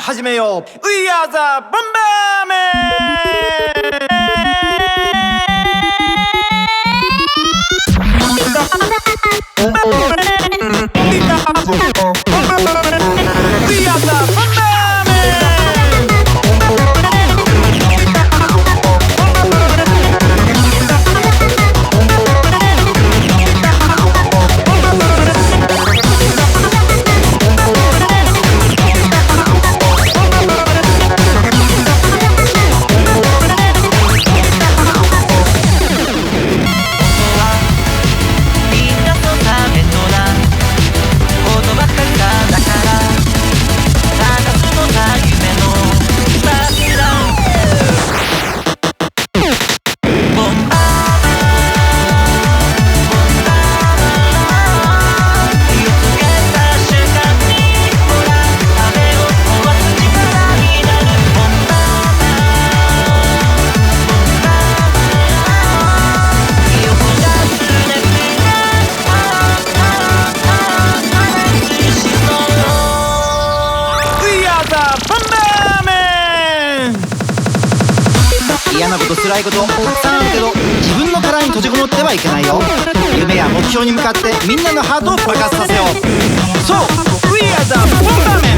始めよう。 We are the ボンバーメン We are the ボンバーメン。嫌なこと辛いことたくさんあるけど、自分の殻に閉じこもってはいけないよ。夢や目標に向かってみんなのハートを爆発させよう。そう、 We are the ボンバーメン。